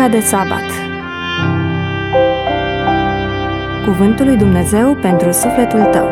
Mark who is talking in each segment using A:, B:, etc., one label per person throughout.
A: Biserica de Sabat. Cuvântul lui Dumnezeu pentru sufletul tău.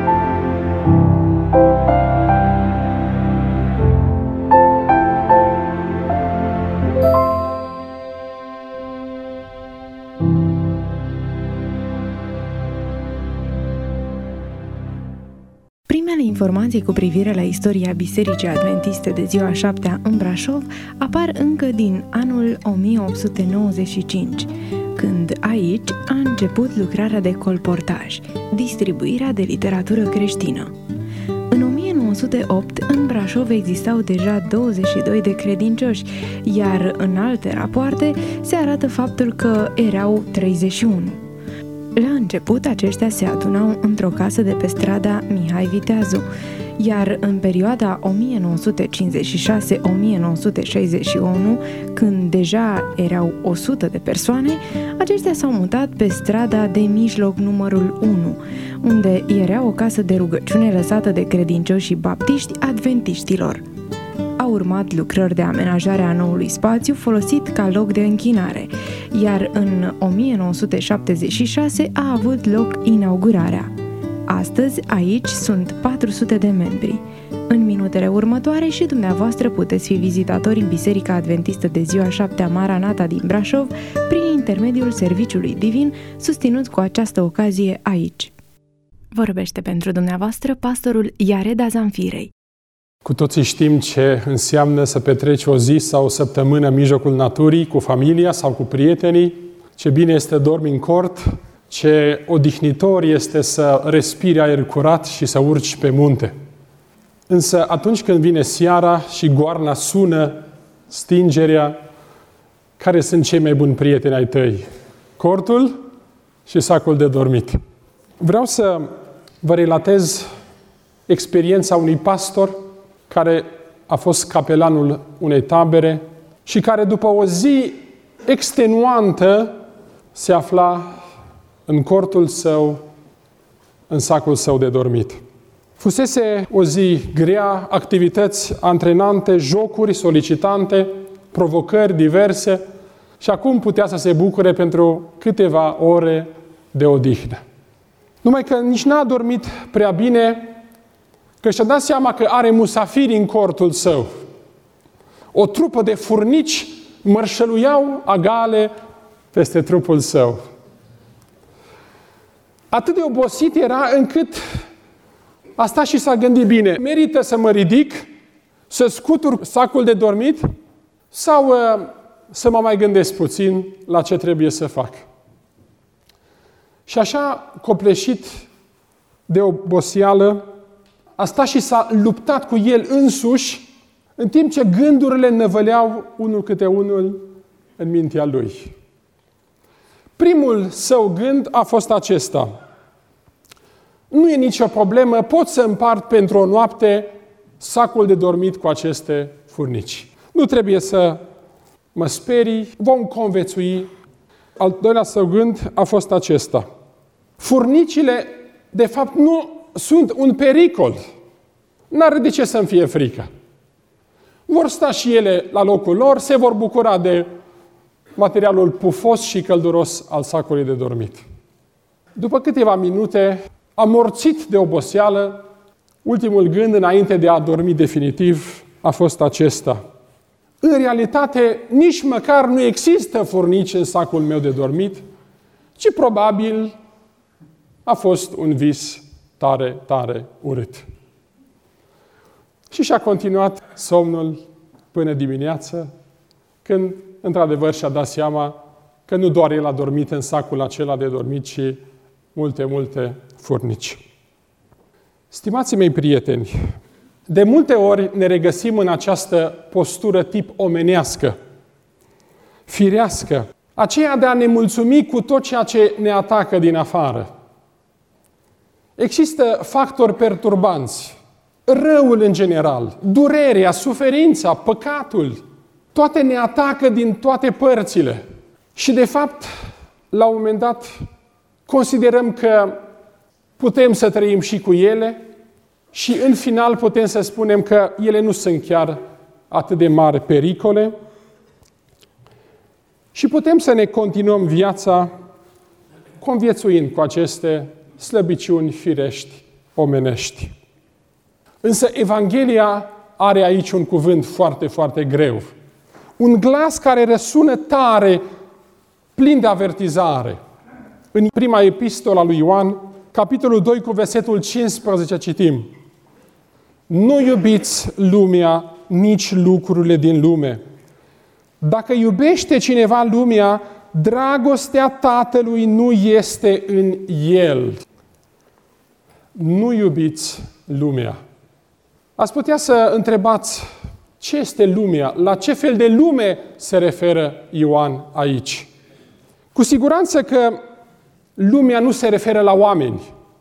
B: Primele informații cu privire la istoria Bisericii Adventiste de ziua 7-a în Brașov apar încă din anul 1895, când aici a început lucrarea de colportaj, distribuirea de literatură creștină. În 1908, în Brașov existau deja 22 de credincioși, iar în alte rapoarte se arată faptul că erau 31. La început, aceștia se adunau într-o casă de pe strada Mihai Viteazu, iar în perioada 1956-1961, când deja erau 100 de persoane, aceștia s-au mutat pe strada de mijloc numărul 1, unde era o casă de rugăciune lăsată de credincioșii baptiști adventiștilor. Au urmat lucrări de amenajare a noului spațiu folosit ca loc de închinare, iar în 1976 a avut loc inaugurarea. Astăzi, aici sunt 400 de membri. În minutele următoare și dumneavoastră puteți fi vizitatori în Biserica Adventistă de ziua 7-a Maranata din Brașov prin intermediul Serviciului Divin, susținut cu această ocazie aici. Vorbește pentru dumneavoastră pastorul Iareda Zanfirei.
C: Cu toții știm ce înseamnă să petreci o zi sau o săptămână în mijlocul naturii, cu familia sau cu prietenii, ce bine este dormi în cort, ce odihnitor este să respiri aer curat și să urci pe munte. Însă atunci când vine seara și goarna sună, stingerea, care sunt cei mai buni prieteni ai tăi? Cortul și sacul de dormit. Vreau să vă relatez experiența unui pastor care a fost capelanul unei tabere și care după o zi extenuantă se afla în cortul său, în sacul său de dormit. Fusese o zi grea, activități antrenante, jocuri solicitante, provocări diverse și acum putea să se bucure pentru câteva ore de odihnă. Numai că nici n-a dormit prea bine, că și-a dat seama că are musafiri în cortul său. O trupă de furnici mărșăluiau agale peste trupul său. Atât de obosit era încât a stat și s-a gândit bine. Merită să mă ridic, să scutur sacul de dormit sau să mă mai gândesc puțin la ce trebuie să fac. Și așa, copleșit de oboseală, a stat și s-a luptat cu el însuși, în timp ce gândurile năvăleau unul câte unul în mintea lui. Primul său gând a fost acesta: nu e nicio problemă, pot să împart pentru o noapte sacul de dormit cu aceste furnici. Nu trebuie să mă sperii, vom conviețui. Al doilea său gând a fost acesta: furnicile, de fapt, nu sunt un pericol. N-are de ce să-mi fie frică. Vor sta și ele la locul lor, se vor bucura de materialul pufos și călduros al sacului de dormit. După câteva minute, amorțit de oboseală, ultimul gând înainte de a dormi definitiv a fost acesta: în realitate, nici măcar nu există furnici în sacul meu de dormit, ci probabil a fost un vis tare, tare urât. Și și-a continuat somnul până dimineață, când, într-adevăr, și-a dat seama că nu doar el a dormit în sacul acela de dormit, ci multe, multe furnici. Stimații mei prieteni, de multe ori ne regăsim în această postură tip omenească, firească, aceea de a ne mulțumi cu tot ceea ce ne atacă din afară. Există factori perturbanți, răul în general, durerea, suferința, păcatul, toate ne atacă din toate părțile. Și de fapt, la un moment dat, considerăm că putem să trăim și cu ele și în final putem să spunem că ele nu sunt chiar atât de mari pericole. Și putem să ne continuăm viața conviețuind cu aceste slăbiciuni firești, omenești. Însă Evanghelia are aici un cuvânt foarte, foarte greu. Un glas care răsună tare, plin de avertizare. În prima epistolă a lui Ioan, capitolul 2 cu versetul 15 citim: Nu iubiți lumea, nici lucrurile din lume. Dacă iubește cineva lumea, dragostea Tatălui nu este în el. Nu iubiți lumea. Ați putea să întrebați, ce este lumea? La ce fel de lume se referă Ioan aici? Cu siguranță că lumea nu se referă la oameni.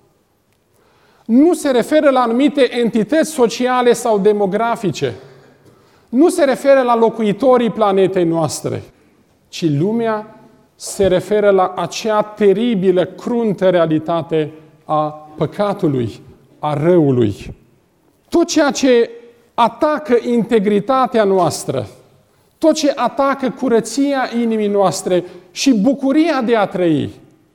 C: Nu se referă la anumite entități sociale sau demografice. Nu se referă la locuitorii planetei noastre, ci lumea se referă la acea teribilă, cruntă realitate a păcatului, a răului. Tot ceea ce atacă integritatea noastră, tot ce atacă curăția inimii noastre și bucuria de a trăi,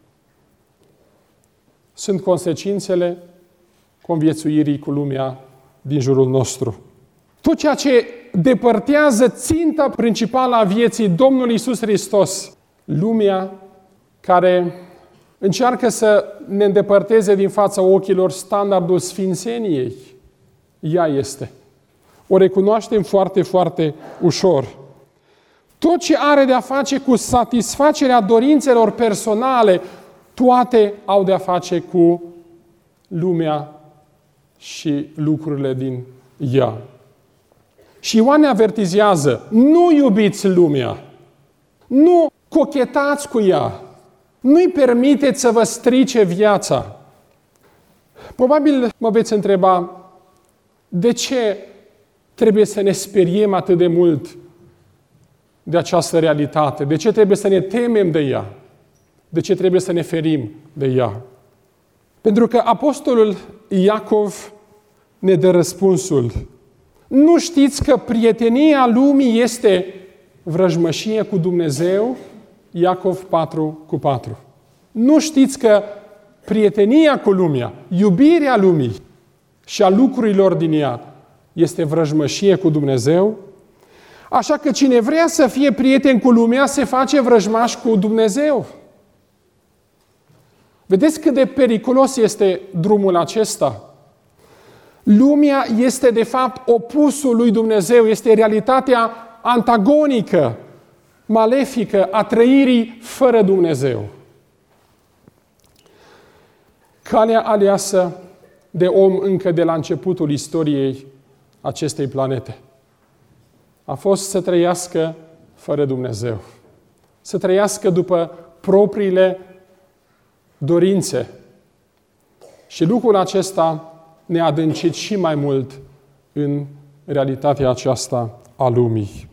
C: sunt consecințele conviețuirii cu lumea din jurul nostru. Tot ceea ce depărtează ținta principală a vieții Domnului Iisus Hristos, lumea care încearcă să ne îndepărteze din fața ochilor standardul sfințeniei, ea este. O recunoaștem foarte, foarte ușor. Tot ce are de a face cu satisfacerea dorințelor personale, toate au de a face cu lumea și lucrurile din ea. Și Ioan ne avertizează, nu iubiți lumea, nu cochetați cu ea, nu-i permiteți să vă strice viața. Probabil mă veți întreba, de ce trebuie să ne speriem atât de mult de această realitate? De ce trebuie să ne temem de ea? De ce trebuie să ne ferim de ea? Pentru că apostolul Iacov ne dă răspunsul. Nu știți că prietenia lumii este vrăjmășie cu Dumnezeu? Iacov 4:4. Nu știți că prietenia cu lumea, iubirea lumii și a lucrurilor din ea este vrăjmășie cu Dumnezeu? Așa că cine vrea să fie prieten cu lumea se face vrăjmaș cu Dumnezeu. Vedeți cât de periculos este drumul acesta? Lumea este de fapt opusul lui Dumnezeu, este realitatea antagonică, malefică a trăirii fără Dumnezeu. Calea aleasă de om încă de la începutul istoriei acestei planete a fost să trăiască fără Dumnezeu, să trăiască după propriile dorințe. Și lucrul acesta ne-a adâncit și mai mult în realitatea aceasta a lumii.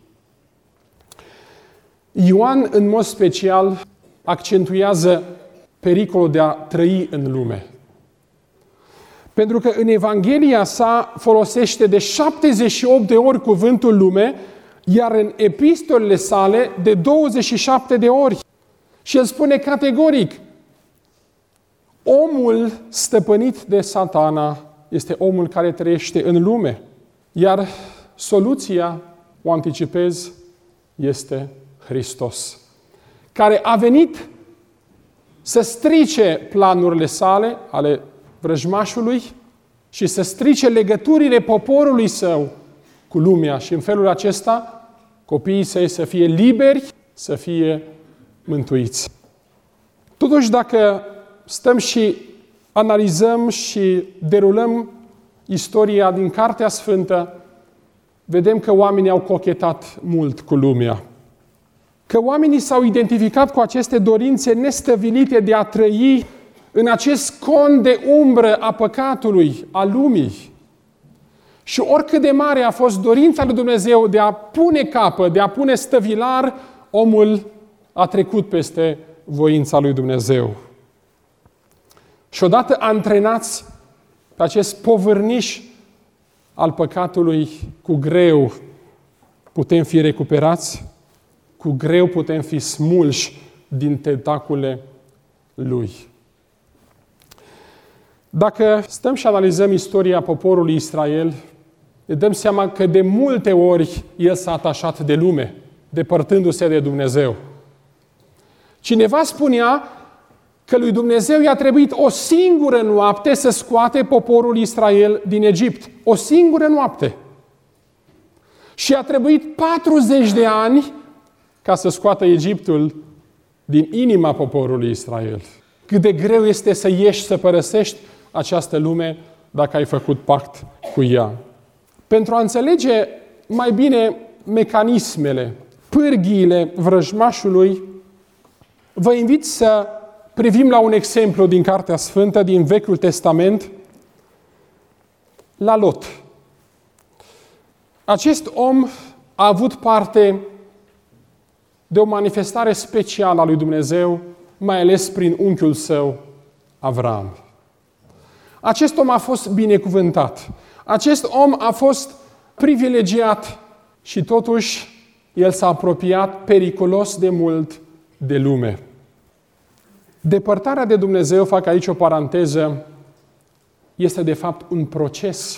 C: Ioan, în mod special, accentuează pericolul de a trăi în lume. Pentru că în Evanghelia sa folosește de 78 de ori cuvântul lume, iar în epistolele sale de 27 de ori. Și el spune categoric, omul stăpânit de Satana este omul care trăiește în lume. Iar soluția, o anticipez, este Hristos, care a venit să strice planurile sale, ale vrăjmașului, și să strice legăturile poporului său cu lumea și în felul acesta copiii săi să fie liberi, să fie mântuiți. Totuși, dacă stăm și analizăm și derulăm istoria din Cartea Sfântă, vedem că oamenii au cochetat mult cu lumea. Că oamenii s-au identificat cu aceste dorințe nestăvilite de a trăi în acest con de umbră a păcatului, a lumii. Și oricât de mare a fost dorința lui Dumnezeu de a pune capăt, de a pune stăvilar, omul a trecut peste voința lui Dumnezeu. Și odată antrenați pe acest povârniș al păcatului cu greu, putem fi recuperați? cu greu putem fi smulși din tentacule lui. Dacă stăm și analizăm istoria poporului Israel, ne dăm seama că de multe ori el s-a atașat de lume, depărtându-se de Dumnezeu. Cineva spunea că lui Dumnezeu i-a trebuit o singură noapte să scoate poporul Israel din Egipt. O singură noapte. Și a trebuit 40 de ani ca să scoată Egiptul din inima poporului Israel. Cât de greu este să ieși, să părăsești această lume dacă ai făcut pact cu ea. Pentru a înțelege mai bine mecanismele, pârghiile vrăjmașului, vă invit să privim la un exemplu din Cartea Sfântă, din Vechiul Testament, la Lot. Acest om a avut parte de o manifestare specială a lui Dumnezeu, mai ales prin unchiul său, Avram. Acest om a fost binecuvântat. Acest om a fost privilegiat și totuși el s-a apropiat periculos de mult de lume. Depărtarea de Dumnezeu, fac aici o paranteză, este de fapt un proces.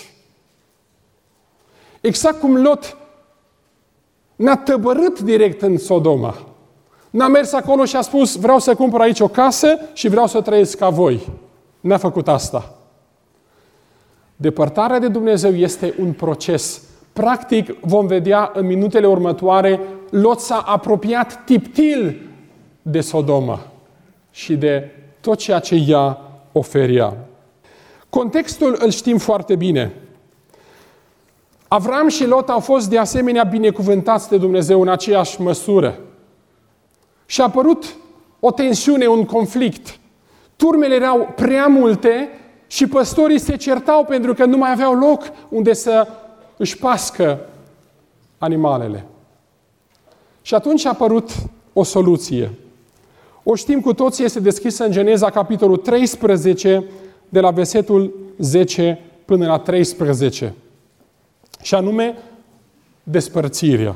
C: Exact cum Lot n-a tăbărât direct în Sodoma. N-a mers acolo și a spus, vreau să cumpăr aici o casă și vreau să trăiesc ca voi. N-a făcut asta. Depărtarea de Dumnezeu este un proces. Practic, vom vedea în minutele următoare, Lot s-a apropiat tiptil de Sodoma și de tot ceea ce ea oferea. Contextul îl știm foarte bine. Avram și Lot au fost de asemenea binecuvântați de Dumnezeu în aceeași măsură. Și a apărut o tensiune, un conflict. Turmele erau prea multe și păstorii se certau pentru că nu mai aveau loc unde să își pască animalele. Și atunci a apărut o soluție. O știm cu toții, este deschisă în Geneza, capitolul 13, de la versetul 10 până la 13. Și anume, despărțirea.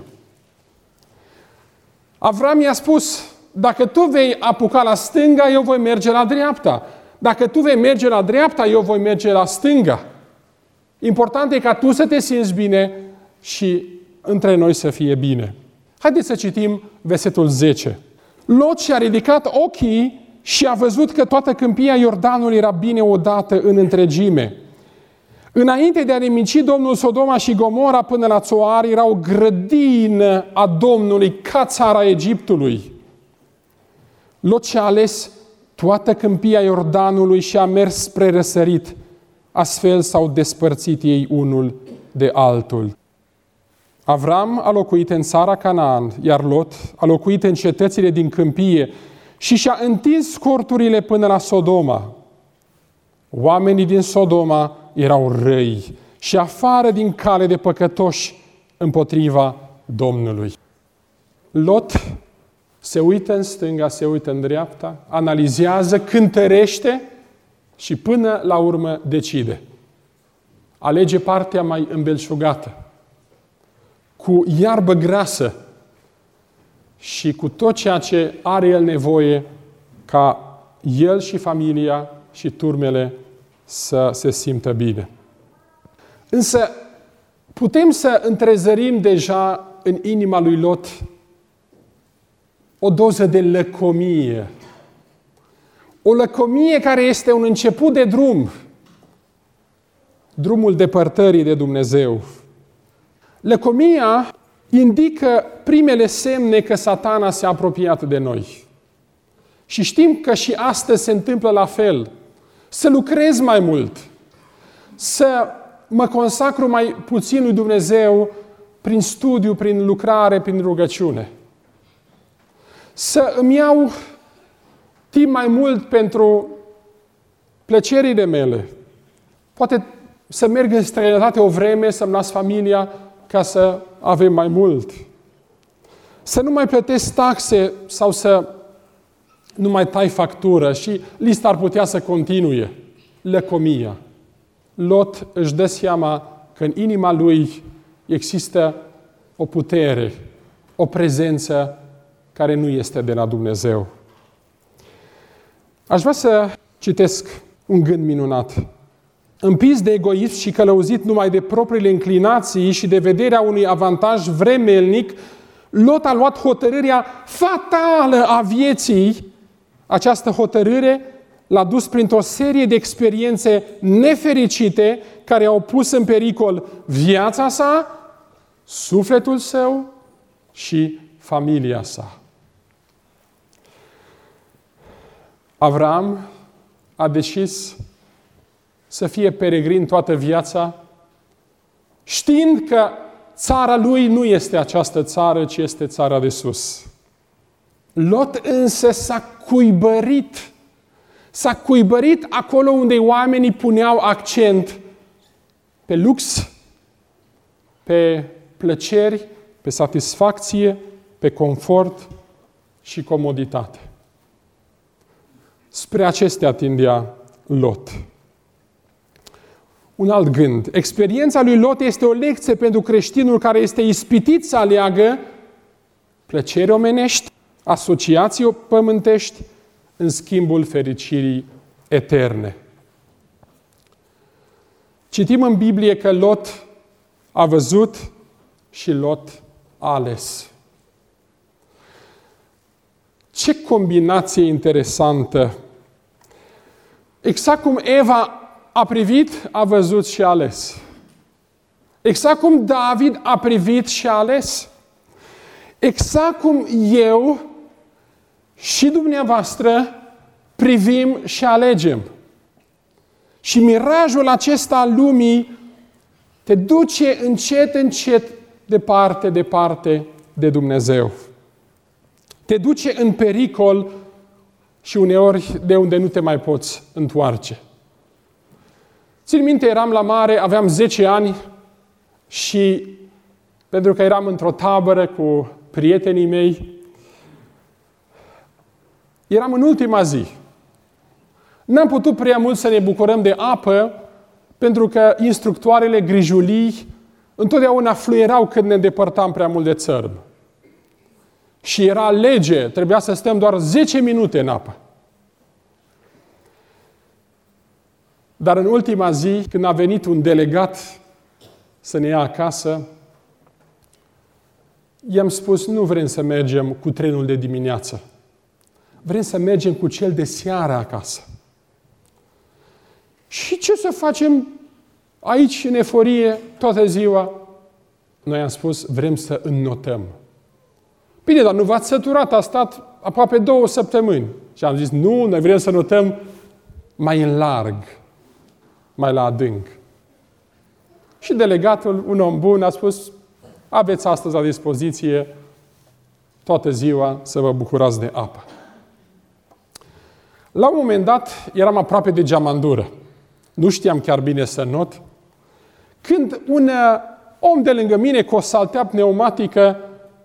C: Avram i-a spus, dacă tu vei apuca la stânga, eu voi merge la dreapta. Dacă tu vei merge la dreapta, eu voi merge la stânga. Important e ca tu să te simți bine și între noi să fie bine. Haideți să citim versetul 10. Lot și-a ridicat ochii și a văzut că toată câmpia Iordanului era bine odată în întregime. Înainte de a nemici Domnul Sodoma și Gomora până la Țoar, era o grădină a Domnului ca țara Egiptului. Lot și-a ales toată câmpia Iordanului și a mers spre răsărit. Astfel s-au despărțit ei unul de altul. Avram a locuit în țara Canaan, iar Lot a locuit în cetățile din câmpie și și-a întins corturile până la Sodoma. Oamenii din Sodoma erau răi și afară din cale de păcătoși împotriva Domnului. Lot se uită în stânga, se uită în dreapta, analizează, cântărește și până la urmă decide. Alege partea mai îmbelșugată, cu iarbă grasă și cu tot ceea ce are el nevoie ca el și familia și turmele să se simtă bine. Însă putem să întrezărim deja în inima lui Lot o doză de lăcomie. O lăcomie care este un început de drum. Drumul depărtării de Dumnezeu. Lăcomia indică primele semne că Satana s-a apropiat de noi. Și știm că și astăzi se întâmplă la fel. Să lucrez mai mult. Să mă consacru mai puțin lui Dumnezeu prin studiu, prin lucrare, prin rugăciune. Să îmi iau timp mai mult pentru plăcerile mele. Poate să merg în străinătate o vreme, să-mi las familia ca să avem mai mult. Să nu mai plătesc taxe sau să nu mai tai factură și lista ar putea să continue. Lăcomia. Lot își dă seama că în inima lui există o putere, o prezență care nu este de la Dumnezeu. Aș vrea să citesc un gând minunat. Împins de egoism și călăuzit numai de propriile inclinații și de vederea unui avantaj vremelnic, Lot a luat hotărârea fatală a vieții. Această hotărâre l-a dus printr-o serie de experiențe nefericite care au pus în pericol viața sa, sufletul său și familia sa. Avram a decis să fie peregrin toată viața, știind că țara lui nu este această țară, ci este țara de sus. Lot însă s-a cuibărit acolo unde oamenii puneau accent pe lux, pe plăceri, pe satisfacție, pe confort și comoditate. Spre acestea tindea Lot. Un alt gând. Experiența lui Lot este o lecție pentru creștinul care este ispitit să aleagă plăceri omenești, asociații pământești, în schimbul fericirii eterne. Citim în Biblie că Lot a văzut și Lot a ales. Ce combinație interesantă! Exact cum Eva a privit, a văzut și a ales. Exact cum David a privit și a ales. Exact cum eu și dumneavoastră privim și alegem. Și mirajul acesta al lumii te duce încet departe de Dumnezeu. Te duce în pericol și uneori de unde nu te mai poți întoarce. Țin minte, eram la mare, aveam 10 ani și pentru că eram într-o tabără cu prietenii mei, eram în ultima zi. N-am putut prea mult să ne bucurăm de apă, pentru că instructoarele grijulii întotdeauna fluierau când ne îndepărtam prea mult de țărm. Și era lege, trebuia să stăm doar 10 minute în apă. Dar în ultima zi, când a venit un delegat să ne ia acasă, i-am spus, nu vrem să mergem cu trenul de dimineață. Vrem să mergem cu cel de seară acasă. Și ce să facem aici în eforie toată ziua? Noi am spus, vrem să înnotăm. Bine, dar nu v-ați săturat, a stat aproape 2 săptămâni. Și am zis, nu, noi vrem să notăm mai în larg, mai la adânc. Și delegatul, un om bun, a spus, aveți astăzi la dispoziție toată ziua să vă bucurați de apă. La un moment dat, eram aproape de geamandură. Nu știam chiar bine să not. Când un om de lângă mine cu o saltea pneumatică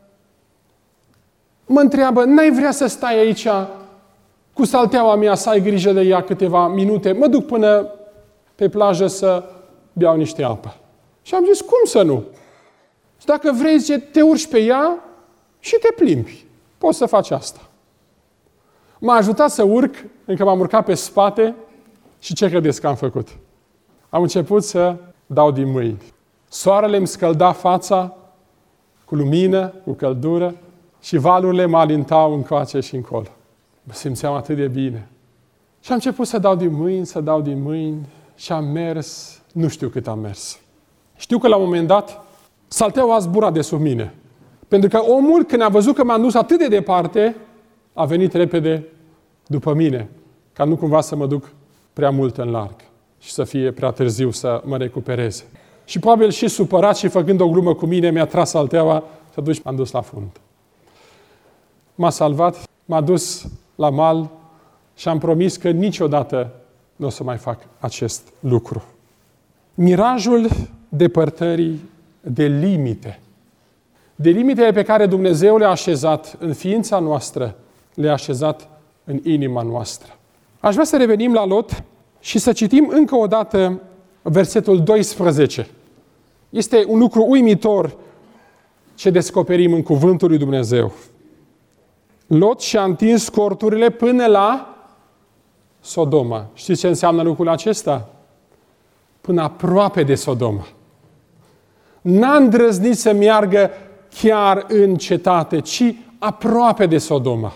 C: mă întreabă, n-ai vrea să stai aici cu salteaua mea, să ai grijă de ea câteva minute? Mă duc până pe plajă să beau niște apă. Și am zis, cum să nu? Și dacă vrei, zice, te urci pe ea și te plimbi. Poți să faci asta. M-a ajutat să urc, încă m-am urcat pe spate și ce credeți că am făcut? Am început să dau din mâini. Soarele îmi scălda fața cu lumină, cu căldură și valurile mă alintau încoace și încolo. Mă simțeam atât de bine. Și am început să dau din mâini și am mers, nu știu cât am mers. Știu că la un moment dat salteaua a zburat de sub mine. Pentru că omul, când a văzut că m-am dus atât de departe, a venit repede după mine, ca nu cumva să mă duc prea mult în larg și să fie prea târziu să mă recupereze. Și probabil și supărat și făcând o glumă cu mine, mi-a tras salteaua și atunci m-am dus la fund. M-a salvat, m-a dus la mal și am promis că niciodată nu o să mai fac acest lucru. Mirajul depărtării de limite. De limitele pe care Dumnezeu le-a așezat în ființa noastră, le-a așezat în inima noastră. Aș vrea să revenim la Lot și să citim încă o dată versetul 12. Este un lucru uimitor ce descoperim în cuvântul lui Dumnezeu. Lot și-a întins corturile până la Sodoma. Știți ce înseamnă lucrul acesta? Până aproape de Sodoma. N-a îndrăznit să meargă chiar în cetate, ci aproape de Sodoma.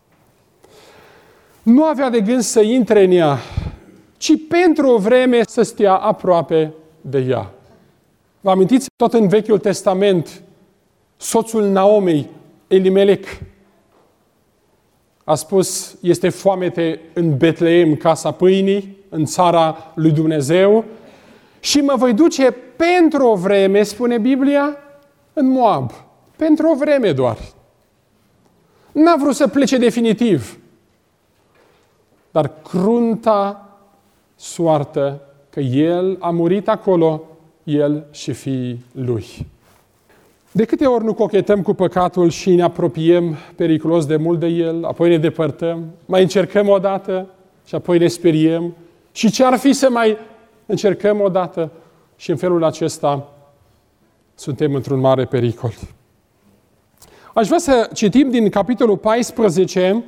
C: Nu avea de gând să intre în ea, ci pentru o vreme să stea aproape de ea. Vă amintiți, tot în Vechiul Testament, soțul Naomei, Elimelec, a spus, este foamete în Betleem, casa pâinii, în țara lui Dumnezeu, și mă voi duce pentru o vreme, spune Biblia, în Moab. Pentru o vreme doar. N-a vrut să plece definitiv. Dar crunta soartă că el a murit acolo, el și fiii lui. De câte ori nu cochetăm cu păcatul și ne apropiem periculos de mult de el, apoi ne depărtăm, mai încercăm o dată și apoi ne speriem. Și ce ar fi să mai încercăm o dată și în felul acesta suntem într-un mare pericol. Aș vrea să citim din capitolul 14,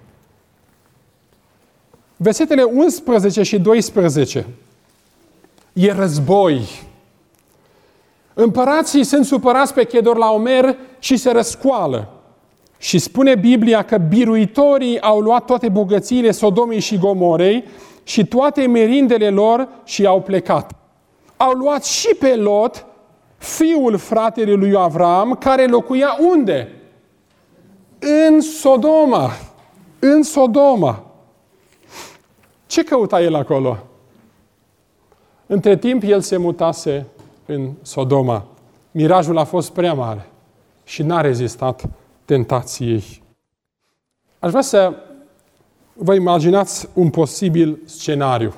C: versetele 11 și 12. E război. Împărații sunt supărați pe Chedorlaomer și se răscoală. Și spune Biblia că biruitorii au luat toate bogățiile Sodomei și Gomorei și toate merindele lor și au plecat. Au luat și pe Lot, fiul fratelui lui Avram, care locuia unde? În Sodoma. În Sodoma. Ce căuta el acolo? Între timp, el se mutase în Sodoma. Mirajul a fost prea mare și n-a rezistat tentației. Aș vrea să vă imaginați un posibil scenariu.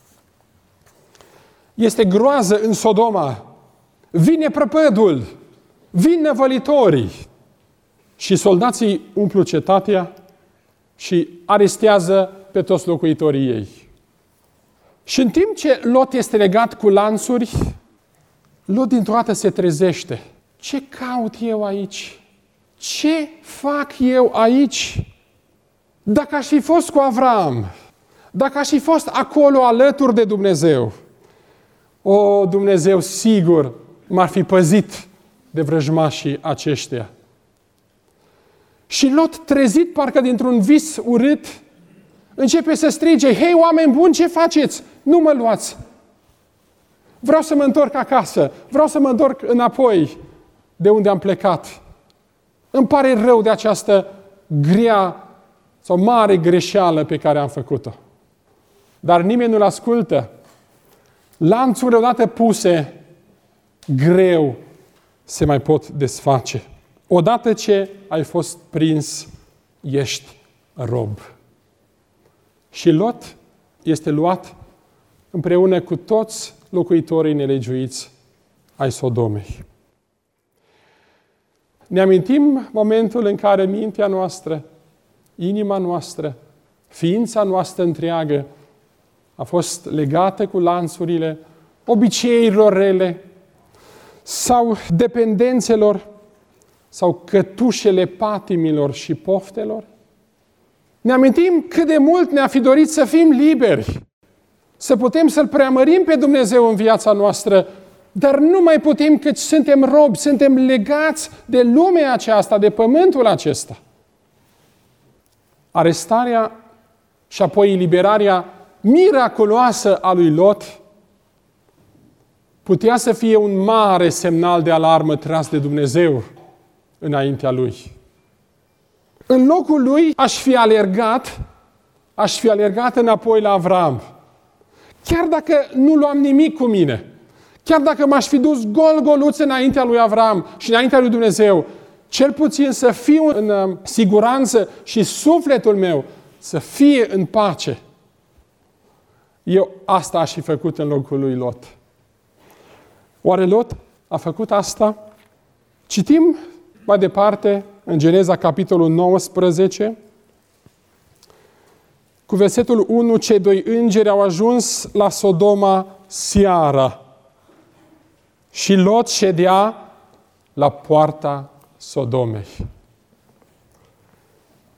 C: Este groază în Sodoma. Vine prăpădul, vin năvălitorii și soldații umplu cetatea și arestează pe toți locuitorii ei. Și în timp ce Lot este legat cu lanțuri, Lot dintr-o dată se trezește. Ce caut eu aici? Ce fac eu aici? Dacă aș fi fost cu Avram, dacă aș fi fost acolo alături de Dumnezeu, o, Dumnezeu sigur m-ar fi păzit de vrăjmașii aceștia. Și Lot, trezit parcă dintr-un vis urât, începe să strige, hei, oameni buni, ce faceți? Nu mă luați! Vreau să mă întorc acasă, vreau să mă întorc înapoi de unde am plecat. Îmi pare rău de această grea sau mare greșeală pe care am făcut-o. Dar nimeni nu-l ascultă. Lanțurile odată puse, greu se mai pot desface. Odată ce ai fost prins, ești rob. Și Lot este luat împreună cu toți locuitorii nelegiuiți ai Sodomei. Ne amintim momentul în care mintea noastră, inima noastră, ființa noastră întreagă a fost legată cu lanțurile obiceiurilor rele sau dependențelor sau cătușele patimilor și poftelor? Ne amintim cât de mult ne-a fi dorit să fim liberi, să putem să-L preamărim pe Dumnezeu în viața noastră, dar nu mai putem căci suntem robi, suntem legați de lumea aceasta, de pământul acesta. Arestarea și apoi eliberarea miraculoasă a lui Lot putea să fie un mare semnal de alarmă tras de Dumnezeu înaintea lui. În locul lui aș fi alergat înapoi la Avram. Chiar dacă nu luam nimic cu mine, chiar dacă m-aș fi dus gol-goluț înaintea lui Avram și înaintea lui Dumnezeu, cel puțin să fiu în siguranță și sufletul meu să fie în pace. Eu asta aș fi făcut în locul lui Lot. Oare Lot a făcut asta? Citim mai departe în Geneza, capitolul 19, cu versetul 1, cei doi îngeri au ajuns la Sodoma seara și Lot ședea la poarta Sodomei.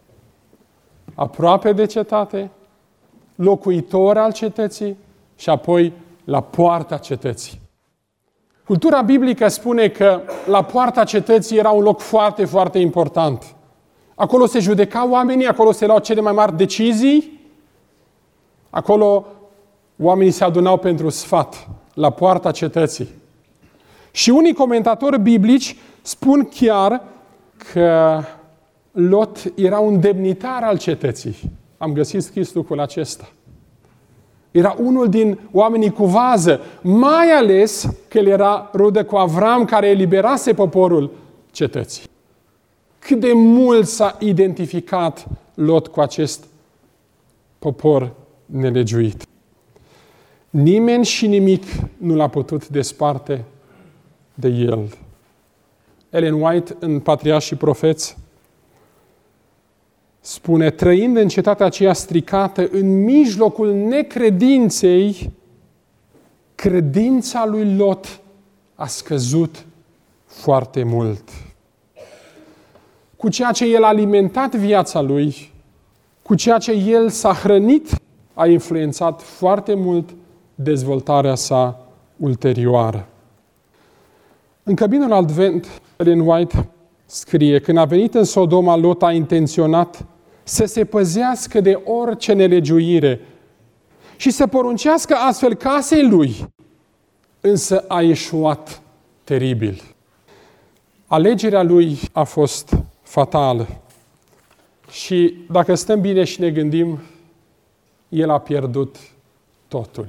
C: aproape de cetate, locuitor al cetății și apoi la poarta cetății. Cultura biblică spune că la poarta cetății era un loc foarte, foarte important. Acolo se judecau oamenii, acolo se luau cele mai mari decizii, acolo oamenii se adunau pentru sfat, la poarta cetății. Și unii comentatori biblici spun chiar că Lot era un demnitar al cetății. Am găsit scris lucrul acesta. Era unul din oamenii cu vază, mai ales că el era rudă cu Avram, care eliberase poporul cetății. Cât de mult s-a identificat Lot cu acest popor nelegiuit. Nimeni și nimic nu l-a putut desparte de el. Ellen White, în Patriarhi și Profeți, spune, trăind în cetatea aceea stricată, în mijlocul necredinței, credința lui Lot a scăzut foarte mult. Cu ceea ce el a alimentat viața lui, cu ceea ce el s-a hrănit, a influențat foarte mult dezvoltarea sa ulterioară. În Căminul Advent, Ellen White scrie, când a venit în Sodoma, Lot a intenționat să se păzească de orice nelegiuire și să poruncească astfel casei lui, însă a eșuat teribil. Alegerea lui a fost fatală și dacă stăm bine și ne gândim, el a pierdut totul.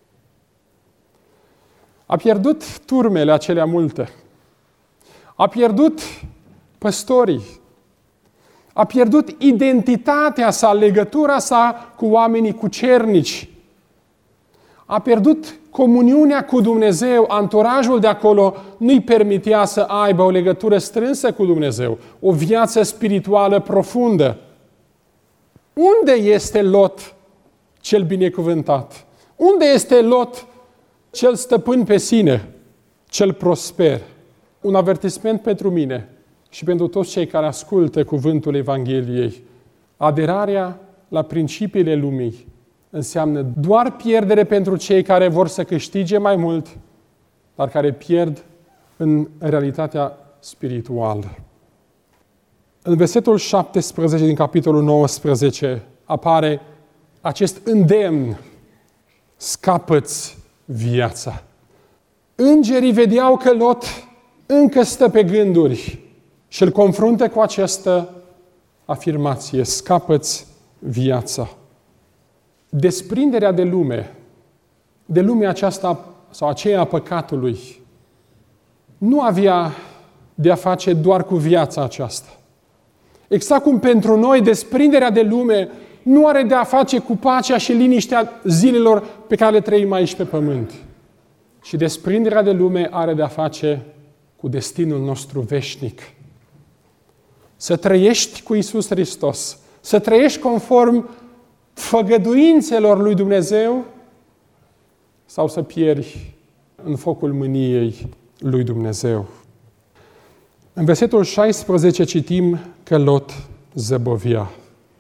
C: A pierdut turmele acelea multe. A pierdut păstorii. A pierdut identitatea sa, legătura sa cu oamenii cucernici. A pierdut comuniunea cu Dumnezeu. Anturajul de acolo nu-i permitea să aibă o legătură strânsă cu Dumnezeu, o viață spirituală profundă. Unde este Lot cel binecuvântat? Unde este Lot cel stăpân pe sine, cel prosper? Un avertisment pentru mine și pentru toți cei care ascultă cuvântul Evangheliei. Aderarea la principiile lumii înseamnă doar pierdere pentru cei care vor să câștige mai mult, dar care pierd în realitatea spirituală. În versetul 17 din capitolul 19 apare acest îndemn: scapă-ți viața. Îngerii vedeau că Lot încă stă pe gânduri și îl confruntă cu această afirmație: scapă-ți viața. Desprinderea de lumea aceasta sau aceea a păcatului, nu avea de a face doar cu viața aceasta. Exact cum pentru noi desprinderea de lume nu are de a face cu pacea și liniștea zilelor pe care le trăim aici pe pământ. Și desprinderea de lume are de a face cu destinul nostru veșnic. Să trăiești cu Iisus Hristos, să trăiești conform făgăduințelor lui Dumnezeu sau să pierzi în focul mâniei lui Dumnezeu. În versetul 16 citim că Lot zăbovia.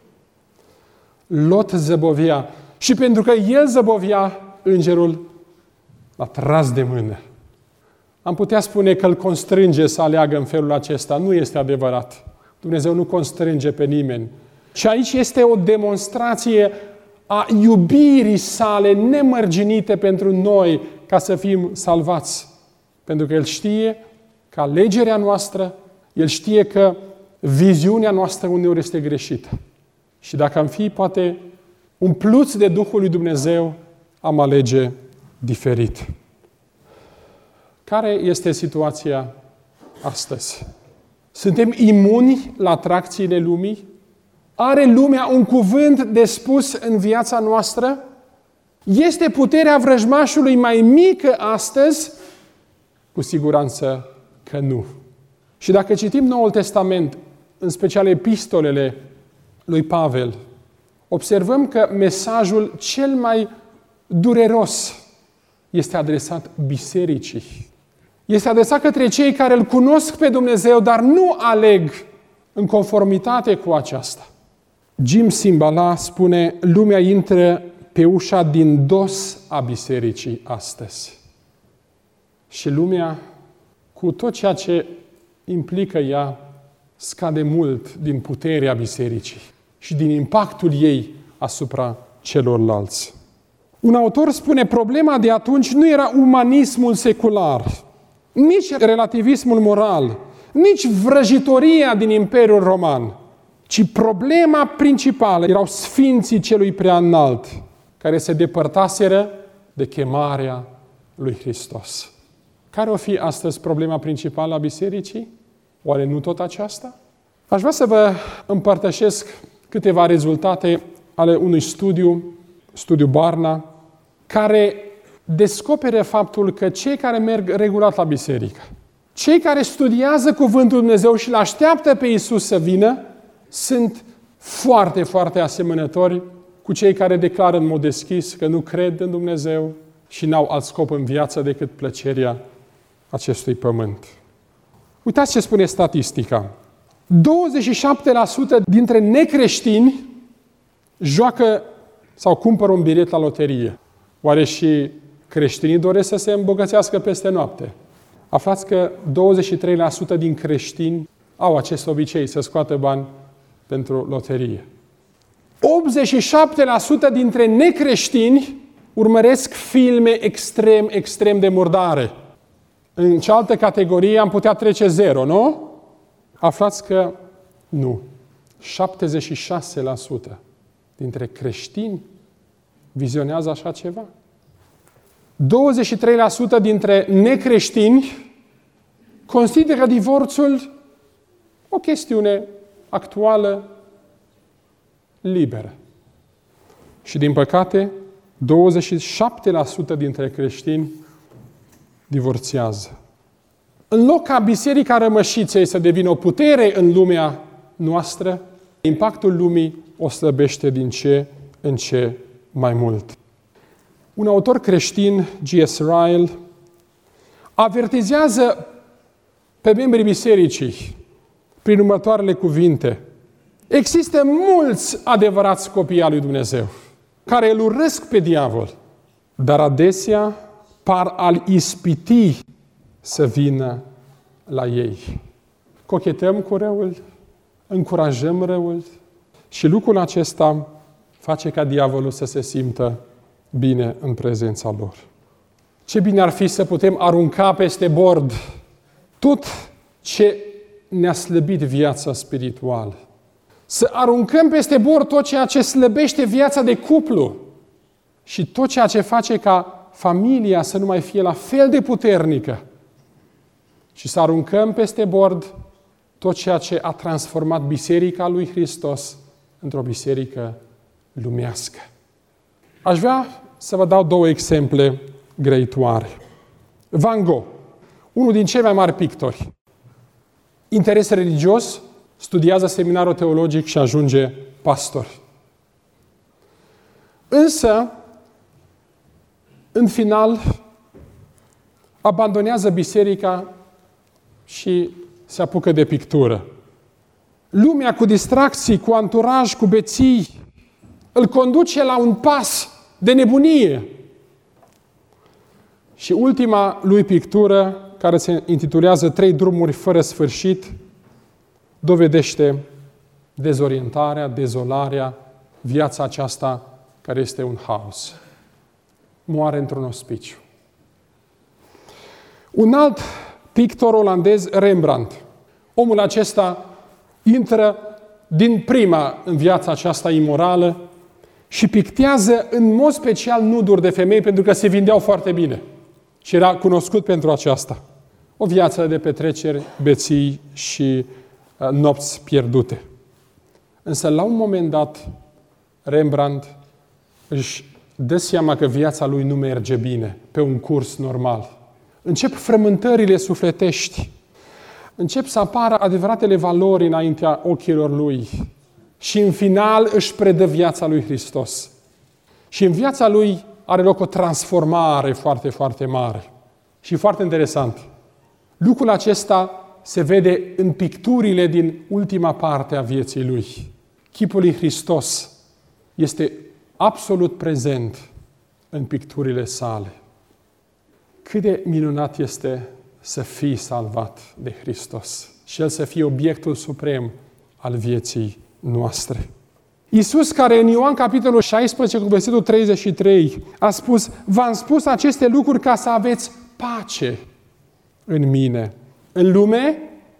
C: Lot zăbovia. Și pentru că el zăbovia, îngerul l-a tras de mână. Am putea spune că îl constrânge să aleagă în felul acesta. Nu este adevărat. Dumnezeu nu constrânge pe nimeni. Și aici este o demonstrație a iubirii sale nemărginite pentru noi ca să fim salvați. Pentru că El știe că alegerea noastră, El știe că viziunea noastră uneori este greșită. Și dacă am fi poate umpluți de Duhul lui Dumnezeu, am alege diferit. Care este situația astăzi? Suntem imuni la atracțiile lumii? Are lumea un cuvânt de spus în viața noastră? Este puterea vrăjmașului mai mică astăzi? Cu siguranță că nu. Și dacă citim Noul Testament, în special epistolele lui Pavel, observăm că mesajul cel mai dureros este adresat bisericii. Este adresat către cei care îl cunosc pe Dumnezeu, dar nu aleg în conformitate cu aceasta. Jim Cymbala spune, lumea intră pe ușa din dos a bisericii astăzi. Și lumea, cu tot ceea ce implică ea, scade mult din puterea bisericii și din impactul ei asupra celorlalți. Un autor spune, problema de atunci nu era umanismul secular, nici relativismul moral, nici vrăjitoria din Imperiul Roman, ci problema principală erau sfinții celui prea înalt, care se depărtaseră de chemarea lui Hristos. Care o fi astăzi problema principală a bisericii? Oare nu tot aceasta? Aș vrea să vă împărtășesc câteva rezultate ale unui studiu Barna, care descoperă faptul că cei care merg regulat la biserică, cei care studiază Cuvântul Lui Dumnezeu și îl așteaptă pe Iisus să vină, sunt foarte, foarte asemănători cu cei care declară în mod deschis că nu cred în Dumnezeu și n-au alt scop în viață decât plăcerea acestui pământ. Uitați ce spune statistica. 27% dintre necreștini joacă sau cumpără un bilet la loterie. Oare și creștinii doresc să se îmbogățească peste noapte? Aflați că 23% din creștini au acest obicei să scoată bani pentru loterie. 87% dintre necreștini urmăresc filme extrem de murdare. În cealaltă categorie am putea trece 0, nu? Aflați că nu. 76% dintre creștini vizionează așa ceva. 23% dintre necreștini consideră divorțul o chestiune actuală, liberă. Și din păcate, 27% dintre creștini divorțează. În loc ca Biserica Rămășiței să devină o putere în lumea noastră, impactul lumii o slăbește din ce în ce mai mult. Un autor creștin, G.S. Ryle, avertizează pe membrii bisericii prin următoarele cuvinte. Există mulți adevărați copii al lui Dumnezeu care îl urăsc pe diavol, dar adesea par a-l ispiti să vină la ei. Cochetăm cu răul, încurajăm răul și lucrul acesta face ca diavolul să se simtă bine în prezența lor. Ce bine ar fi să putem arunca peste bord tot ce ne-a slăbit viața spirituală. Să aruncăm peste bord tot ceea ce slăbește viața de cuplu și tot ceea ce face ca familia să nu mai fie la fel de puternică. Și să aruncăm peste bord tot ceea ce a transformat Biserica lui Hristos într-o biserică lumească. Aș vrea să vă dau 2 exemple grăitoare. Van Gogh, unul din cei mai mari pictori. Interes religios, studiază seminarul teologic și ajunge pastor. Însă, în final, abandonează biserica și se apucă de pictură. Lumea cu distracții, cu anturaj, cu beții, îl conduce la un pas de nebunie. Și ultima lui pictură, care se intitulează 3 drumuri fără sfârșit, dovedește dezorientarea, dezolarea, viața aceasta care este un haos. Moare într-un ospiciu. Un alt pictor olandez, Rembrandt. Omul acesta intră din prima în viața aceasta imorală și pictează în mod special nuduri de femei pentru că se vindeau foarte bine. Și era cunoscut pentru aceasta. O viață de petreceri, beții și nopți pierdute. Însă la un moment dat, Rembrandt își dă seama că viața lui nu merge bine, pe un curs normal. Încep frământările sufletești. Încep să apară adevăratele valori înaintea ochilor lui. Și în final își predă viața lui Hristos. Și în viața lui are loc o transformare foarte, foarte mare. Și foarte interesant. Lucrul acesta se vede în picturile din ultima parte a vieții lui. chipul lui Hristos este absolut prezent în picturile sale. Cât de minunat este să fii salvat de Hristos și El să fie obiectul suprem al vieții noastre. Iisus, care în Ioan capitolul 16 cu versetul 33 a spus: v-am spus aceste lucruri ca să aveți pace în mine. În lume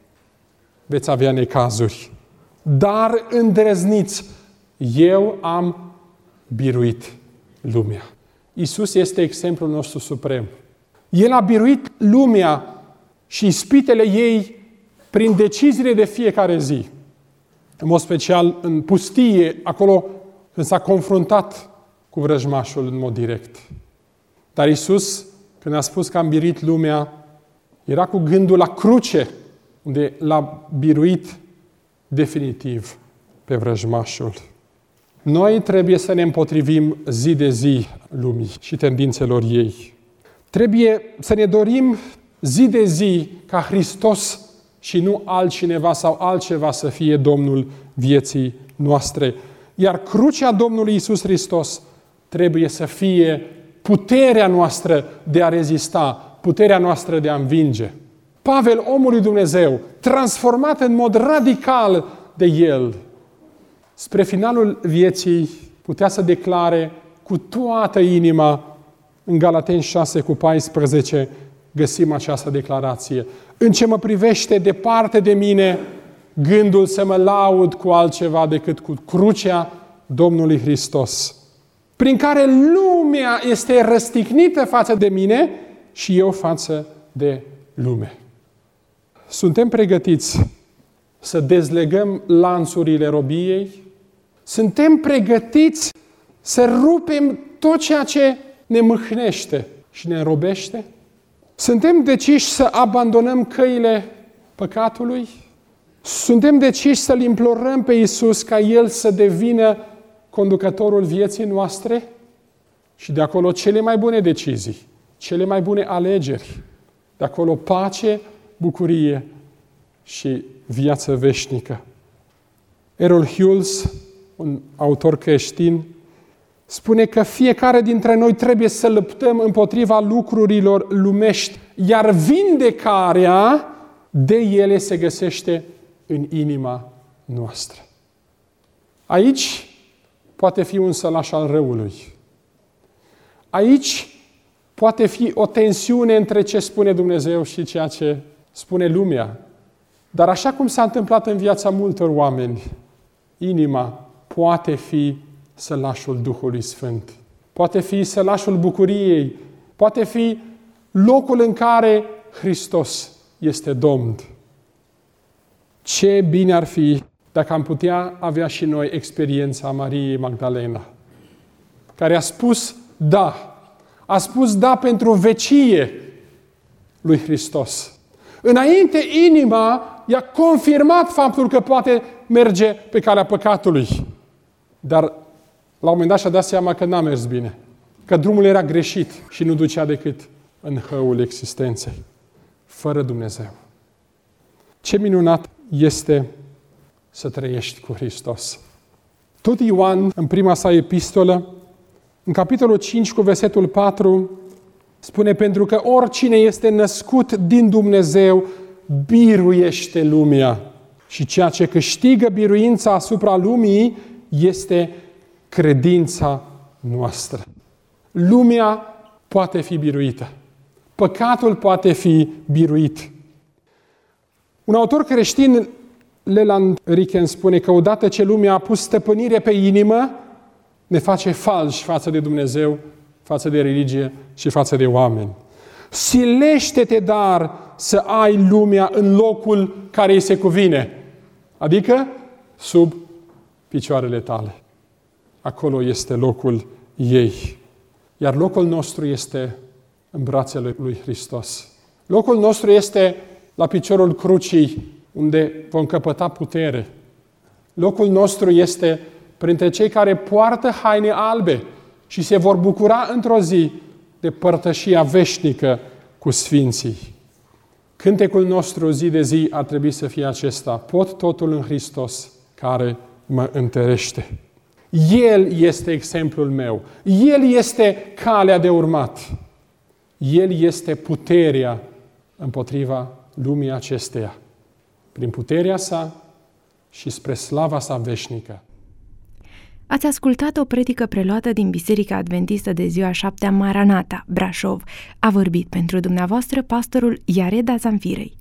C: veți avea necazuri, dar îndrăzniți, eu am biruit lumea. Iisus este exemplul nostru suprem. El a biruit lumea și ispitele ei prin deciziile de fiecare zi. În mod special în pustie, acolo când s-a confruntat cu vrăjmașul în mod direct. Dar Iisus, când a spus că a biruit lumea, era cu gândul la cruce, unde l-a biruit definitiv pe vrăjmașul. Noi trebuie să ne împotrivim zi de zi lumii și tendințelor ei. Trebuie să ne dorim zi de zi ca Hristos și nu altcineva sau altceva să fie Domnul vieții noastre. Iar crucea Domnului Iisus Hristos trebuie să fie puterea noastră de a rezista, puterea noastră de a învinge. Pavel, omul lui Dumnezeu, transformat în mod radical de el, spre finalul vieții putea să declare cu toată inima, în Galateni 6 cu 14, găsim această declarație: în ce mă privește, departe de mine gândul să mă laud cu altceva decât cu crucea Domnului Hristos, prin care lumea este răstignită față de mine și eu față de lume. Suntem pregătiți să dezlegăm lanțurile robiei? Suntem pregătiți să rupem tot ceea ce ne mâhnește și ne înrobește? Suntem deciși să abandonăm căile păcatului? Suntem deciși să-L implorăm pe Iisus ca El să devină conducătorul vieții noastre? Și de acolo cele mai bune decizii, cele mai bune alegeri. De acolo pace, bucurie și viață veșnică. Errol Hughes, un autor creștin, spune că fiecare dintre noi trebuie să luptăm împotriva lucrurilor lumești, iar vindecarea de ele se găsește în inima noastră. Aici poate fi un sălaș al răului. Aici poate fi o tensiune între ce spune Dumnezeu și ceea ce spune lumea. Dar așa cum s-a întâmplat în viața multor oameni, inima poate fi sălașul Duhului Sfânt. Poate fi sălașul bucuriei. Poate fi locul în care Hristos este Domn. Ce bine ar fi dacă am putea avea și noi experiența Mariei Magdalena, care a spus da. A spus da pentru vecie lui Hristos. Înainte, inima i-a confirmat faptul că poate merge pe calea păcatului. Dar la un moment dat și-a dat seama că n-a mers bine. Că drumul era greșit și nu ducea decât în hăul existenței. Fără Dumnezeu. Ce minunat este să trăiești cu Hristos. Tot Ioan, în prima sa epistolă, în capitolul 5 cu versetul 4, spune: pentru că oricine este născut din Dumnezeu biruiește lumea. Și ceea ce câștigă biruința asupra lumii este credința noastră. Lumea poate fi biruită. Păcatul poate fi biruit. Un autor creștin, Leland Ricken, spune că odată ce lumea a pus stăpânire pe inimă, ne face falși față de Dumnezeu, față de religie și față de oameni. Silește-te, dar, să ai lumea în locul care îi se cuvine, adică sub picioarele tale. Acolo este locul ei. Iar locul nostru este în brațele lui Hristos. Locul nostru este la piciorul crucii, unde vom căpăta putere. Locul nostru este printre cei care poartă haine albe și se vor bucura într-o zi de părtășia veșnică cu sfinții. Cântecul nostru zi de zi ar trebui să fie acesta: pot totul în Hristos care mă întărește. El este exemplul meu. El este calea de urmat. El este puterea împotriva lumii acesteia. Prin puterea sa și spre slava sa veșnică.
B: Ați ascultat o predică preluată din Biserica Adventistă de ziua 7-a Maranata, Brașov. A vorbit pentru dumneavoastră pastorul Iareda Zanfirei.